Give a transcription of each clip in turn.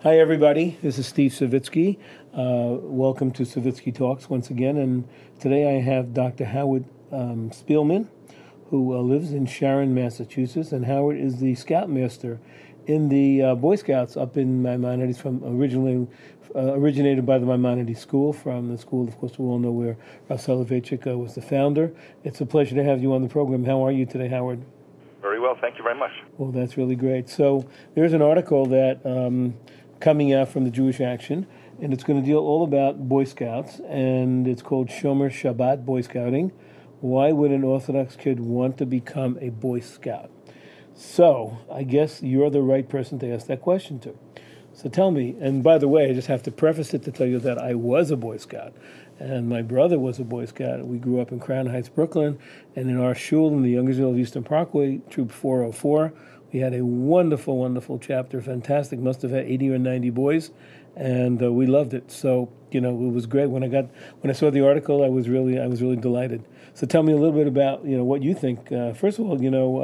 Hi, everybody. This is Steve Savitsky. Welcome to Savitsky Talks once again. And today I have Dr. Howard Spielman, who lives in Sharon, Massachusetts. And Howard is the Scoutmaster in the Boy Scouts up in Maimonides, from originated by the Maimonides School, from the school, of course, we all know where Rav Soloveitchik was the founder. It's a pleasure to have you on the program. How are you today, Howard? Very well, thank you very much. Well, that's really great. So there's an article that coming out from the Jewish Action, and it's going to deal all about Boy Scouts, and it's called Shomer Shabbat Boy Scouting. Why would an Orthodox kid want to become a Boy Scout? So I guess you're the right person to ask that question to. So tell me, and by the way, I just have to preface it to tell you that I was a Boy Scout, and my brother was a Boy Scout. We grew up in Crown Heights, Brooklyn, and in our shul in the Youngersville of Eastern Parkway, Troop 404, we had a wonderful, wonderful chapter, fantastic, must have had 80 or 90 boys, and we loved it. So, it was great. When I saw the article, I was really delighted. So tell me a little bit about, what you think. First of all,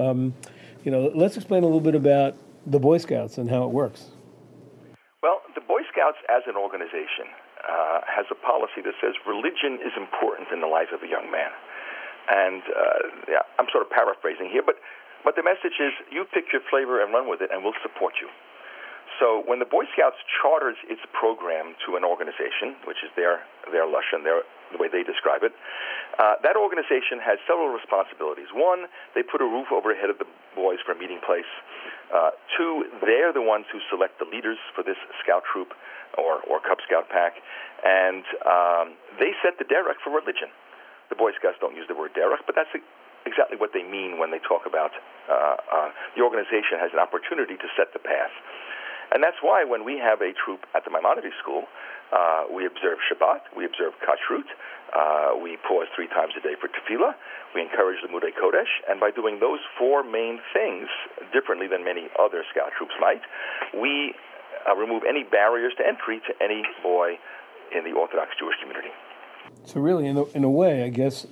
let's explain a little bit about the Boy Scouts and how it works. Well, the Boy Scouts as an organization has a policy that says religion is important in the life of a young man. And I'm sort of paraphrasing here, but the message is you pick your flavor and run with it, and we'll support you. So when the Boy Scouts charters its program to an organization, which is their lashon, the way they describe it, that organization has several responsibilities. One, they put a roof over the head of the boys for a meeting place. Two, they're the ones who select the leaders for this scout troop or Cub Scout pack, and they set the derech for religion. The Boy Scouts don't use the word derech, but that's exactly what they mean when they talk about the organization has an opportunity to set the path. And that's why when we have a troop at the Maimonides School, we observe Shabbat, we observe Kashrut, we pause 3 times a day for Tefillah, we encourage the Limudei Kodesh, and by doing those 4 main things differently than many other scout troops might, we remove any barriers to entry to any boy in the Orthodox Jewish community. So really, in a way, I guess,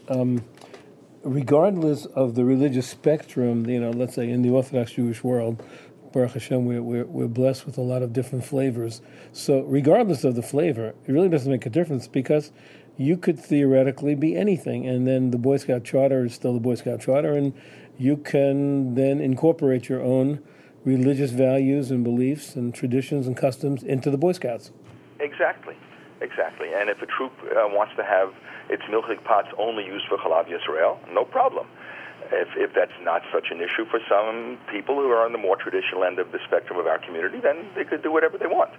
regardless of the religious spectrum, let's say in the Orthodox Jewish world, Baruch Hashem, we're blessed with a lot of different flavors. So regardless of the flavor, it really doesn't make a difference, because you could theoretically be anything, and then the Boy Scout Charter is still the Boy Scout Charter, and you can then incorporate your own religious values and beliefs and traditions and customs into the Boy Scouts. Exactly. And if a troop wants to have its milchig pots only used for Chalav Yisrael, no problem. If that's not such an issue for some people who are on the more traditional end of the spectrum of our community, then they could do whatever they want.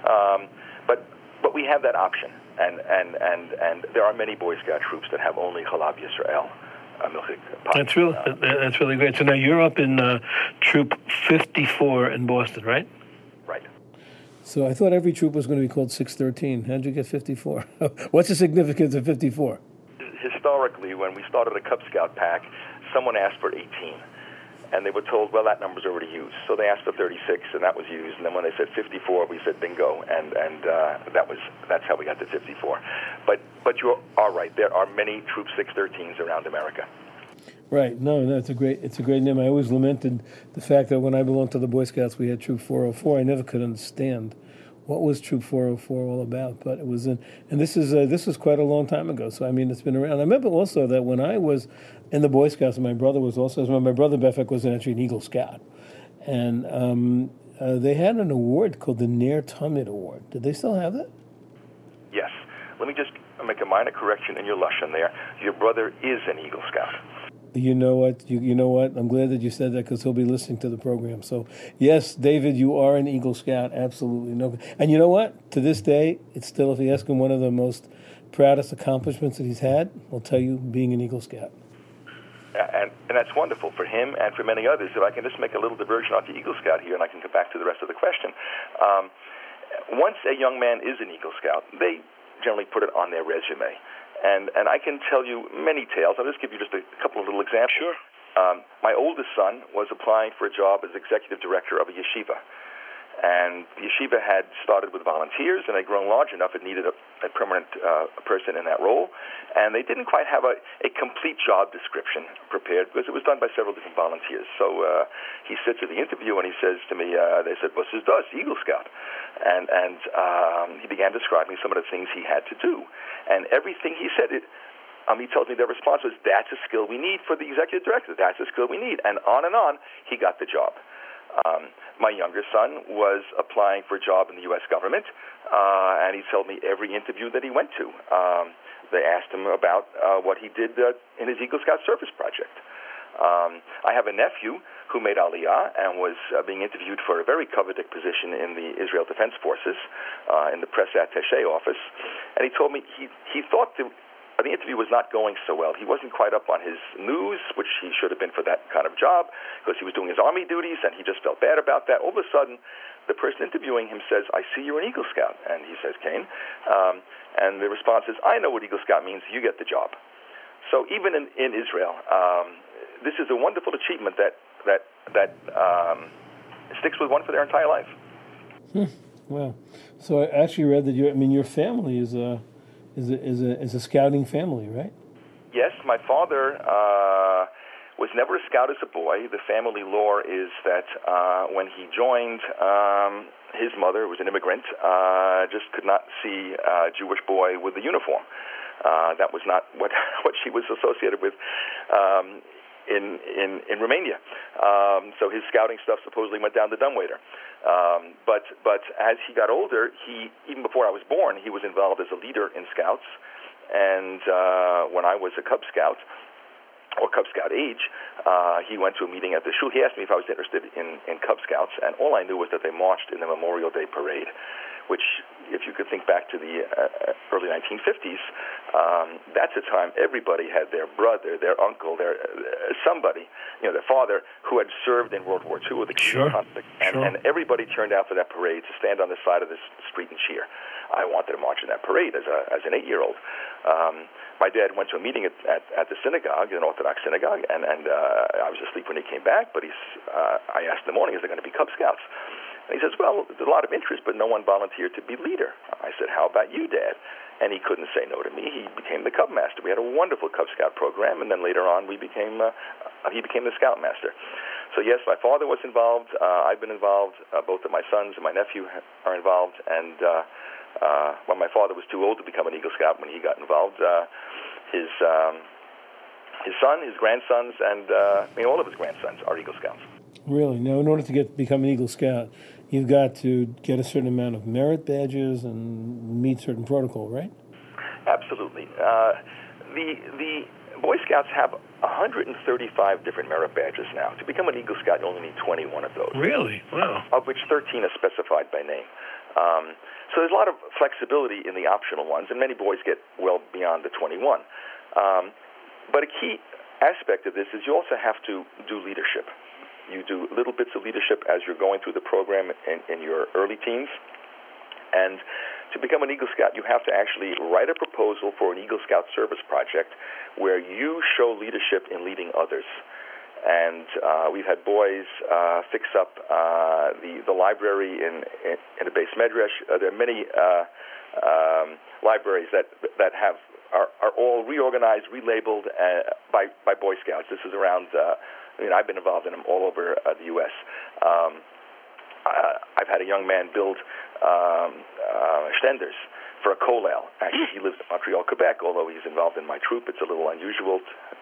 But we have that option, and there are many Boy Scout troops that have only Chalav Yisrael milchig pots. That's really great. So now you're up in Troop 54 in Boston, right? Right. So I thought every troop was going to be called 613. How'd you get 54? What's the significance of 54? Historically, when we started a Cub Scout pack, someone asked for 18, and they were told, well, that number's already used. So they asked for 36, and that was used. And then when they said 54, we said bingo, and that's how we got to 54. But you are right. There are many Troop 613s around America. Right. No, it's a great name. I always lamented the fact that when I belonged to the Boy Scouts, we had Troop 404. I never could understand what was Troop 404 all about, but it was and this was quite a long time ago. So I mean, it's been around. I remember also that when I was in the Boy Scouts, and my brother was also. My brother Befek was actually an Eagle Scout, and they had an award called the Ner Tamid Award. Did they still have that? Yes. Let me just make a minor correction in your lashon there. Your brother is an Eagle Scout. You know what? You know what? I'm glad that you said that, because he'll be listening to the program. So, yes, David, you are an Eagle Scout. Absolutely. No. And you know what? To this day, it's still, if you ask him, one of the most proudest accomplishments that he's had, I'll tell you, being an Eagle Scout. And that's wonderful for him and for many others. If I can just make a little diversion off the Eagle Scout here, and I can come back to the rest of the question. Once a young man is an Eagle Scout, they generally put it on their resume. And I can tell you many tales. I'll just give you just a couple of little examples. Sure. My oldest son was applying for a job as executive director of a yeshiva. And the yeshiva had started with volunteers, and they'd grown large enough it needed a permanent person in that role. And they didn't quite have a complete job description prepared because it was done by several different volunteers. So he sits at the interview and he says to me, they said, "What's his does? Eagle Scout." And he began describing some of the things he had to do. And everything he said, he tells me their response was, "That's a skill we need for the executive director. That's a skill we need." And on, he got the job. My younger son was applying for a job in the U.S. government, and he told me every interview that he went to, they asked him about what he did in his Eagle Scout service project. I have a nephew who made Aliyah and was being interviewed for a very coveted position in the Israel Defense Forces in the press attaché office, and he told me he thought the interview was not going so well. He wasn't quite up on his news, which he should have been for that kind of job, because he was doing his Army duties, and he just felt bad about that. All of a sudden, the person interviewing him says, "I see you're an Eagle Scout." And he says, "Kane." And the response is, "I know what Eagle Scout means. You get the job." So even in Israel, this is a wonderful achievement that sticks with one for their entire life. Wow. So I actually read that your family is a scouting family, right? Yes, my father was never a scout as a boy. The family lore is that when he joined, his mother, who was an immigrant, just could not see a Jewish boy with a uniform. That was not what she was associated with in Romania. So his scouting stuff supposedly went down the dumbwaiter. But as he got older, even before I was born, he was involved as a leader in Scouts. And when I was a Cub Scout, or Cub Scout age, he went to a meeting at the shul. He asked me if I was interested in Cub Scouts, and all I knew was that they marched in the Memorial Day Parade, which, if you could think back to the early 1950s, that's a time everybody had their brother, their uncle, somebody, their father, who had served in World War II with the Cuban conflict, and everybody turned out for that parade to stand on the side of the street and cheer. I wanted to march in that parade as an 8-year-old. My dad went to a meeting at the synagogue, an Orthodox synagogue, and I was asleep when he came back, but I asked in the morning, "Is there going to be Cub Scouts?" And he says, "Well, there's a lot of interest, but no one volunteered to be leader." I said, "How about you, Dad?" And he couldn't say no to me. He became the Cub Master. We had a wonderful Cub Scout program, and then later on he became the Scout Master. So yes, my father was involved. I've been involved. Both of my sons and my nephew are involved. And when my father was too old to become an Eagle Scout, when he got involved, his son, his grandsons, and all of his grandsons are Eagle Scouts. Really? Now, in order to become an Eagle Scout, you've got to get a certain amount of merit badges and meet certain protocol, right? Absolutely. The Boy Scouts have 135 different merit badges now. To become an Eagle Scout, you only need 21 of those. Really? Wow. Of which 13 are specified by name. So there's a lot of flexibility in the optional ones, and many boys get well beyond the 21. But a key aspect of this is you also have to do leadership. You do little bits of leadership as you're going through the program in your early teens. And to become an Eagle Scout, you have to actually write a proposal for an Eagle Scout service project where you show leadership in leading others. And we've had boys fix up the library in the Beis Medrash. There are many libraries that are all reorganized, relabeled by Boy Scouts. This is around. I've been involved in them all over the U.S. I've had a young man build stenders for a kollel. Actually, he lives in Montreal, Quebec, although he's involved in my troop. It's a little unusual.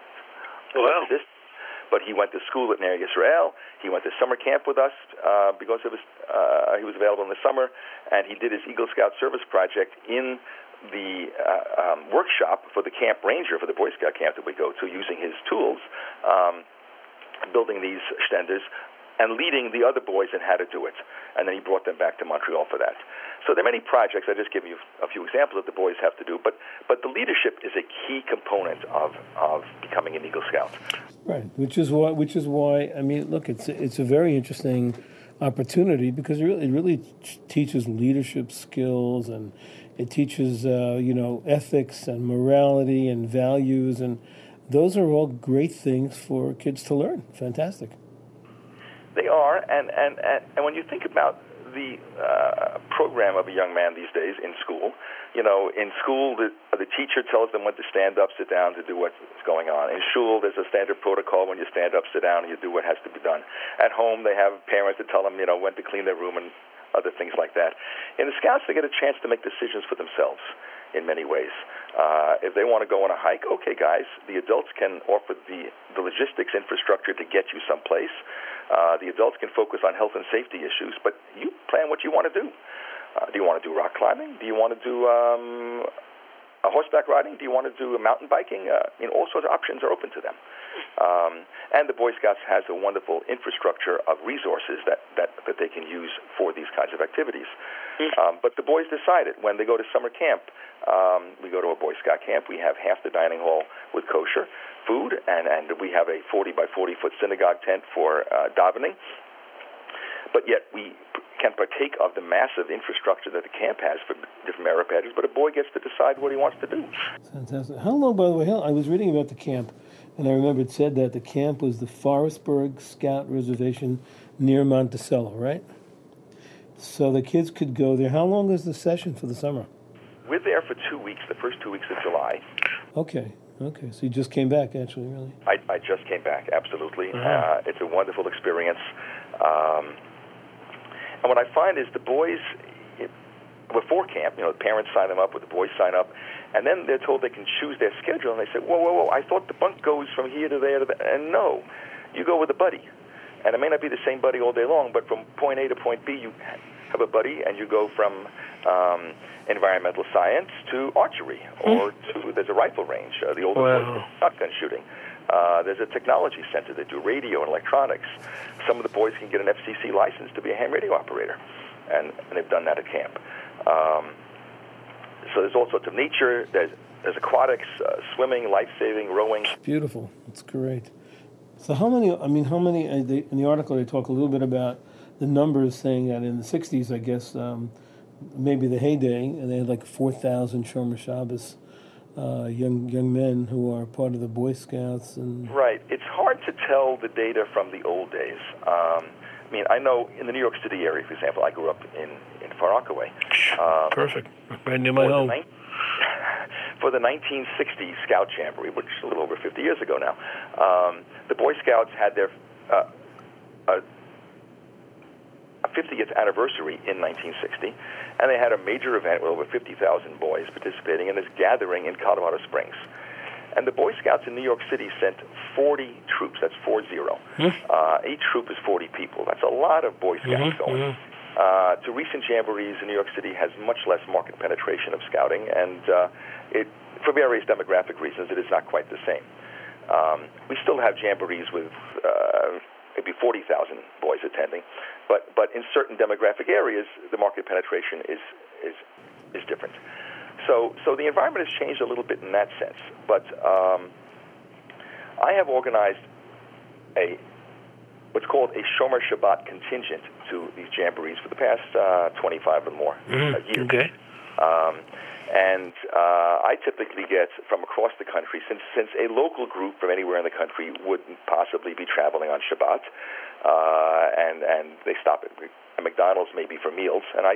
But he went to school at Ner Yisrael. He went to summer camp with us because he was available in the summer, and he did his Eagle Scout service project in the workshop for the camp ranger for the Boy Scout camp that we go to, using his tools, building these stenders, and leading the other boys in how to do it. And then he brought them back to Montreal for that. So there are many projects. I just give you a few examples that the boys have to do. But the leadership is a key component of becoming an Eagle Scout. Right, which is why I mean, look, it's a very interesting opportunity because it really teaches leadership skills, and it teaches ethics and morality and values, and those are all great things for kids to learn. Fantastic. They are, and when you think about the program of a young man these days in school. In school, the teacher tells them when to stand up, sit down, to do what's going on. In school, there's a standard protocol: when you stand up, sit down, and you do what has to be done. At home, they have parents that tell them, when to clean their room and other things like that. In the Scouts, they get a chance to make decisions for themselves in many ways. If they want to go on a hike, okay, guys, the adults can offer the logistics infrastructure to get you someplace. The adults can focus on health and safety issues, but you plan what you want to do. Do you want to do rock climbing? Do you want to do horseback riding? Do you want to do mountain biking? All sorts of options are open to them. And the Boy Scouts has a wonderful infrastructure of resources that they can use for these kinds of activities. But the boys decided when they go to summer camp, we go to a Boy Scout camp, we have half the dining hall with kosher food, and we have a 40 by 40 foot synagogue tent for davening. But yet we can partake of the massive infrastructure that the camp has for different merit badges, but a boy gets to decide what he wants to do. Fantastic. How long, by the way, I was reading about the camp, and I remember it said that the camp was the Forestburg Scout Reservation near Monticello, right? So the kids could go there. How long is the session for the summer? We're there for 2 weeks, the first 2 weeks of July. Okay. So you just came back, actually, really? I just came back, absolutely. Uh-huh. It's a wonderful experience. And what I find is the boys, before camp, the parents sign them up, or the boys sign up, and then they're told they can choose their schedule, and they say, whoa, I thought the bunk goes from here to there to there. And no, you go with a buddy. And it may not be the same buddy all day long, but from point A to point B, you have a buddy, and you go from environmental science to archery, or there's a rifle range, the older boys shotgun shooting. There's a technology center that do radio and electronics. Some of the boys can get an FCC license to be a ham radio operator, and they've done that at camp. So there's all sorts of nature. There's aquatics, swimming, life-saving, rowing. Beautiful. That's great. So how many, in the article they talk a little bit about the numbers, saying that in the 60s, I guess, maybe the heyday, and they had like 4,000 Shomer Shabbos young men who are part of the Boy Scouts. And right. It's hard to tell the data from the old days. I know in the New York City area, for example, I grew up in Far Rockaway. Perfect. Right near my home. For the 1960 Scout Jamboree, which is a little over 50 years ago now, the Boy Scouts had their 50th anniversary in 1960, and they had a major event with over 50,000 boys participating in this gathering in Colorado Springs. And the Boy Scouts in New York City sent 40 troops. That's 40. Each troop is 40 people. That's a lot of Boy Scouts going. To recent jamborees in New York City has much less market penetration of scouting, and for various demographic reasons, it is not quite the same. We still have jamborees with maybe 40,000 boys attending, but in certain demographic areas, the market penetration is different. So the environment has changed a little bit in that sense. But I have organized what's called a Shomer Shabbat contingent to these jamborees for the past 25 or more years. Okay. And I typically get from across the country, since a local group from anywhere in the country wouldn't possibly be traveling on Shabbat, and they stop at McDonald's maybe for meals, and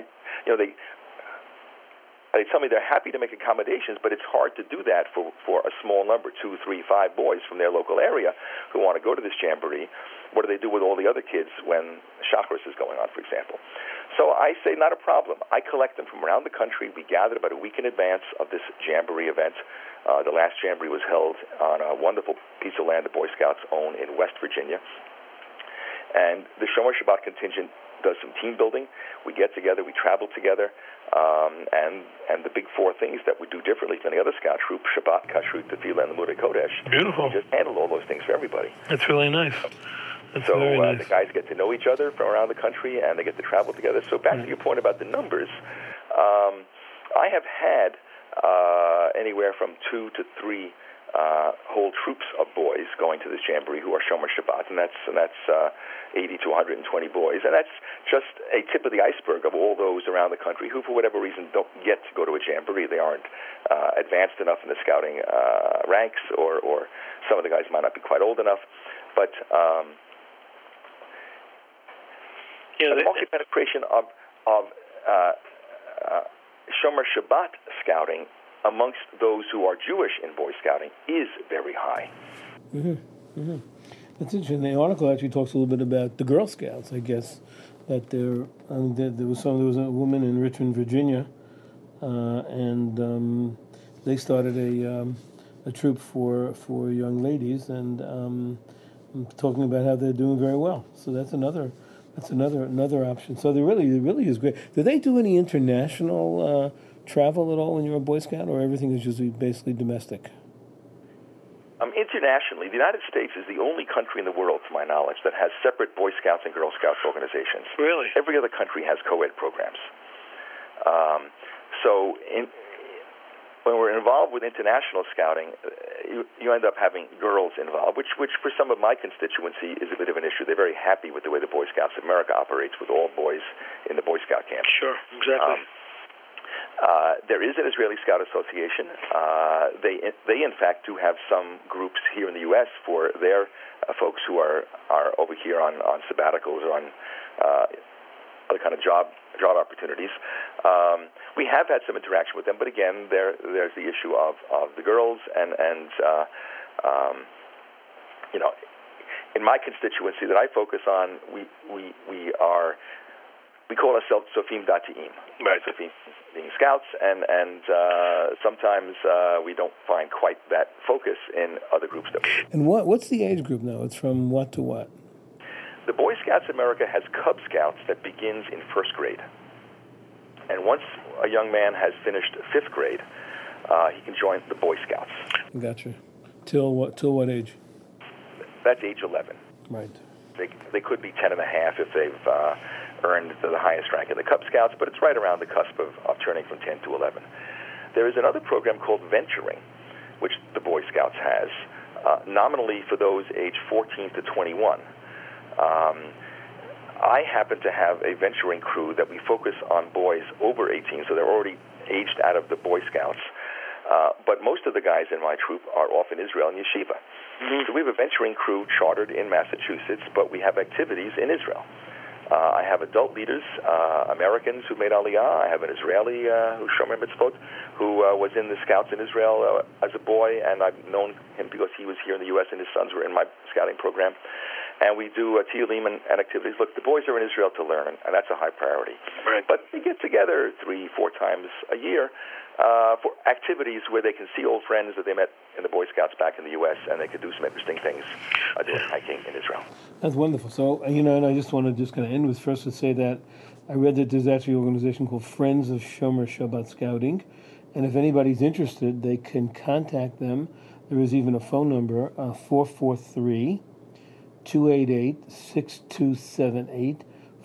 they tell me they're happy to make accommodations, but it's hard to do that for a small number, 2, 3, 5 boys from their local area who want to go to this jamboree. What do they do with all the other kids when Shacharis is going on, for example? So I say, not a problem. I collect them from around the country. We gathered about a week in advance of this jamboree event. The last jamboree was held on a wonderful piece of land the Boy Scouts own in West Virginia. And the Shomer Shabbat contingent does some team building. We get together, we travel together, and the big 4 things that we do differently than the other Scout troop: Shabbat, Kashrut, Tefillah, and the Limudei Kodesh. Beautiful. We just handle all those things for everybody. That's really nice. So the guys get to know each other from around the country, and they get to travel together. So back to your point about the numbers, I have had anywhere from 2 to 3 whole troops of boys going to this jamboree who are Shomer Shabbat, and that's 80 to 120 boys, and that's just a tip of the iceberg of all those around the country who, for whatever reason, don't get to go to a jamboree. They aren't advanced enough in the scouting ranks, or some of the guys might not be quite old enough, but the market penetration of of Shomer Shabbat scouting amongst those who are Jewish in Boy Scouting is very high. That's interesting. The article actually talks a little bit about the Girl Scouts, I guess, that there was a woman in Richmond, Virginia, and they started a troop for young ladies, and talking about how they're doing very well. So that's another option. So there really is great. Do they do any international travel at all when you're a Boy Scout, or everything is usually basically domestic? Internationally, the United States is the only country in the world, to my knowledge, that has separate Boy Scouts and Girl Scouts organizations. Really? Every other country has co-ed programs. When we're involved with international scouting, you end up having girls involved, which for some of my constituency is a bit of an issue. They're very happy with the way the Boy Scouts of America operates with all boys in the Boy Scout camp. Sure, exactly. There is an Israeli Scout Association. They in fact do have some groups here in the U.S. for their folks who are over here on sabbaticals or on other kind of job opportunities. We have had some interaction with them, but again, there's the issue of the girls and in my constituency that I focus on, we call ourselves Sofim Dati'im, right? Sofim being scouts, and sometimes we don't find quite that focus in other groups. And what's the age group now? It's from what to what? The Boy Scouts of America has Cub Scouts that begins in first grade. And once a young man has finished fifth grade, he can join the Boy Scouts. Gotcha. Till what age? That's age 11. Right. They could be 10 and a half if they've earned the highest rank in the Cub Scouts, but it's right around the cusp of turning from 10 to 11. There is another program called Venturing, which the Boy Scouts has, nominally for those age 14 to 21. I happen to have a venturing crew that we focus on boys over 18, so they're already aged out of the Boy Scouts. But most of the guys in my troop are off in Israel and Yeshiva. Mm-hmm. So we have a venturing crew chartered in Massachusetts, but we have activities in Israel. I have adult leaders, Americans who made Aliyah. I have an Israeli who's Shomer Mitzvot, who was in the Scouts in Israel as a boy, and I've known him because he was here in the U.S. and his sons were in my scouting program. And we do Tiyulim and activities. Look, the boys are in Israel to learn, and that's a high priority. Right. But they get together 3-4 times a year for activities where they can see old friends that they met in the Boy Scouts back in the U.S., and they could do some interesting things doing hiking in Israel. That's wonderful. So, and I just want to kind of end with first to say that I read that there's actually an organization called Friends of Shomer Shabbat Scouting, and if anybody's interested, they can contact them. There is even a phone number, 443-288-6278,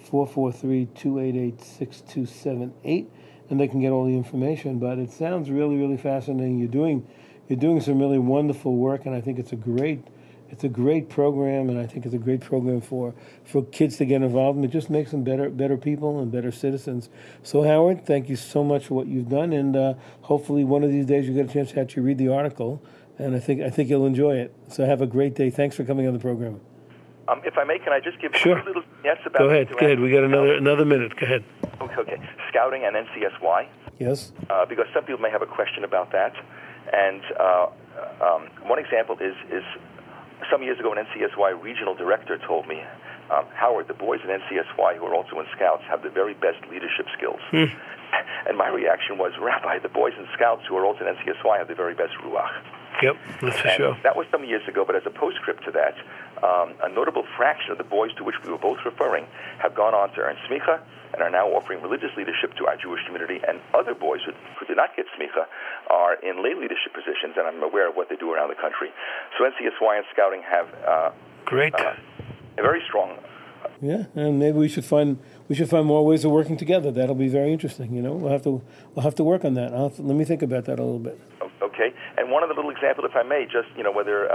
443-288-6278, and they can get all the information. But it sounds really, really fascinating. You're doing some really wonderful work, and I think it's a great program, and I think it's a great program for kids to get involved, and it just makes them better people and better citizens. So, Howard, thank you so much for what you've done, and hopefully one of these days you get a chance to actually read the article, and I think you'll enjoy it. So have a great day. Thanks for coming on the program. If I may, can I just give sure. a little yes about? Go ahead. We got another minute. Go ahead. Okay. Scouting and NCSY. Yes. Because some people may have a question about that, and one example is some years ago an NCSY regional director told me, Howard, the boys in NCSY who are also in Scouts have the very best leadership skills. And my reaction was, Rabbi, the boys in Scouts who are also in NCSY have the very best ruach. Yep, that's for sure. That was some years ago, but as a postscript to that, a notable fraction of the boys to which we were both referring have gone on to earn smicha and are now offering religious leadership to our Jewish community, and other boys who did not get smicha are in lay leadership positions, and I'm aware of what they do around the country. So NCSY and Scouting have great, a very strong. Yeah, and maybe we should find more ways of working together. That'll be very interesting. We'll have to work on that. Let me think about that a little bit. Okay, and one other little example, if I may, just whether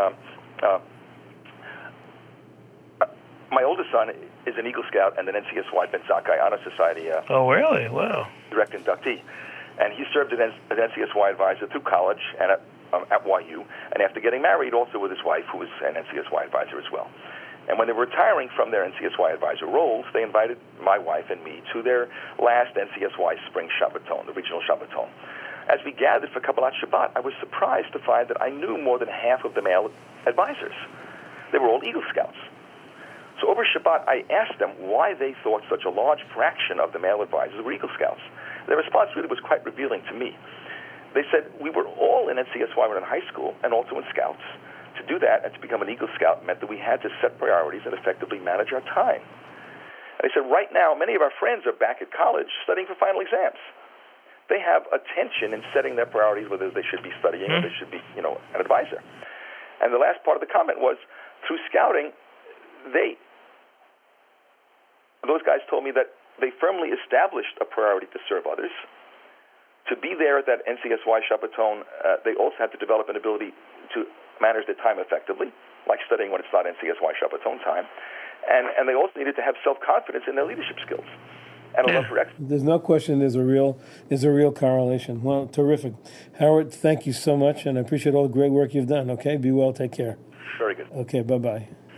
my oldest son is an Eagle Scout and an NCSY Ben Zakkai Honor Society. Oh, really? Wow. Direct inductee, and he served as NCSY advisor through college and at YU, and after getting married, also with his wife, who was an NCSY advisor as well. And when they were retiring from their NCSY advisor roles, they invited my wife and me to their last NCSY Spring Shabbaton, the regional Shabbaton. As we gathered for Kabbalat Shabbat, I was surprised to find that I knew more than half of the male advisors. They were all Eagle Scouts. So over Shabbat, I asked them why they thought such a large fraction of the male advisors were Eagle Scouts. Their response really was quite revealing to me. They said, we were all in NCSY when in high school and also in Scouts. To do that and to become an Eagle Scout meant that we had to set priorities and effectively manage our time. And they said, right now, many of our friends are back at college studying for final exams. They have a tension in setting their priorities, whether they should be studying or they should be, an advisor. And the last part of the comment was, through scouting, those guys told me that they firmly established a priority to serve others. To be there at that NCSY Shabbaton, they also had to develop an ability to manage their time effectively, like studying when it's not NCSY Shabbaton time. And they also needed to have self-confidence in their leadership skills. And a love for excellence. There's no question there's a real correlation. Well, terrific. Howard, thank you so much, and I appreciate all the great work you've done, okay? Be well, take care. Very good. Okay, bye-bye.